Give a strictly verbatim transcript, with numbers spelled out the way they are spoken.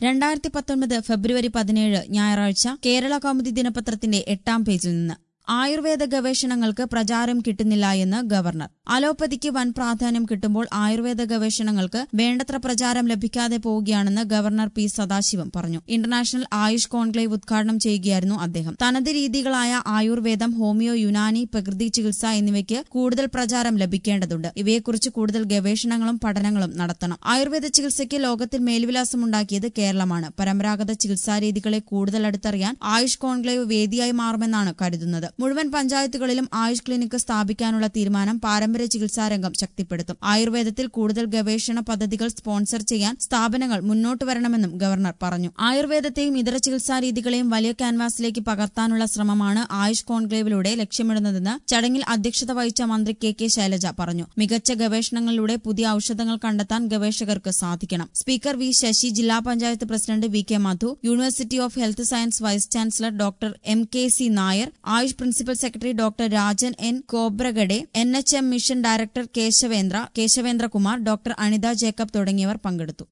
രണ്ടായിരത്തി പത്തൊൻപത് ഫെബ്രുവരി പതിനേഴ് ഞായറാഴ്ച കേരള കൗമുദി ദിനപത്രത്തിന്റെ എട്ടാം പേജിൽ നിന്ന് ആയുർവേദ ഗവേഷണങ്ങൾക്ക് പ്രചാരം കിട്ടുന്നില്ല എന്ന് ഗവർണർ. അലോപ്പതിക്ക് വൻ പ്രാധാന്യം കിട്ടുമ്പോൾ ആയുർവേദ ഗവേഷണങ്ങൾക്ക് വേണ്ടത്ര പ്രചാരം ലഭിക്കാതെ പോവുകയാണെന്ന് ഗവർണർ പി സദാശിവം പറഞ്ഞു. ഇന്റർനാഷണൽ ആയുഷ് കോൺക്ലേവ് ഉദ്ഘാടനം ചെയ്യുകയായിരുന്നു അദ്ദേഹം. തനത് രീതികളായ ആയുർവേദം, ഹോമിയോ, യുനാനി, പ്രകൃതി ചികിത്സ എന്നിവയ്ക്ക് കൂടുതൽ പ്രചാരം ലഭിക്കേണ്ടതുണ്ട്. ഇവയെക്കുറിച്ച് കൂടുതൽ ഗവേഷണങ്ങളും പഠനങ്ങളും നടത്തണം. ആയുർവേദ ചികിത്സയ്ക്ക് ലോകത്തിൽ മേൽവിലാസമുണ്ടാക്കിയത് കേരളമാണ്. പരമ്പരാഗത ചികിത്സാരീതികളെ കൂടുതൽ അടുത്തറിയാൻ ആയുഷ് കോൺക്ലേവ് വേദിയായി മാറുമെന്നാണ് കരുതുന്നത്. മുഴുവൻ പഞ്ചായത്തുകളിലും ആയുഷ് ക്ലിനിക്ക് സ്ഥാപിക്കാനുള്ള തീരുമാനം പാരമ്പര്യ ചികിത്സാരംഗം ശക്തിപ്പെടുത്തും. ആയുർവേദത്തിൽ കൂടുതൽ ഗവേഷണ പദ്ധതികൾ സ്പോൺസർ ചെയ്യാൻ സ്ഥാപനങ്ങൾ മുന്നോട്ട് വരണമെന്നും ഗവർണർ പറഞ്ഞു. ആയുർവേദത്തെയും ഇതര ചികിത്സാരീതികളെയും വലിയ ക്യാൻവാസിലേക്ക് പകർത്താനുള്ള ശ്രമമാണ് ആയുഷ് കോൺക്ലേവിലൂടെ ലക്ഷ്യമിടുന്നതെന്ന് ചടങ്ങിൽ അധ്യക്ഷത വഹിച്ച മന്ത്രി കെ കെ ശൈലജ പറഞ്ഞു. മികച്ച ഗവേഷണങ്ങളിലൂടെ പുതിയ ഔഷധങ്ങൾ കണ്ടെത്താൻ ഗവേഷകർക്ക് സാധിക്കണം. സ്പീക്കർ വി ശശി, ജില്ലാ panchayat president V K Madhu, university of health science vice chancellor doctor M K C Nair, AYUSH principal secretary doctor Rajan N Khobragade, N H M mission director Keshavendra Keshavendrakumar, doctor Anitha Jacob തുടങ്ങിയവർ പങ്കെടുത്തു.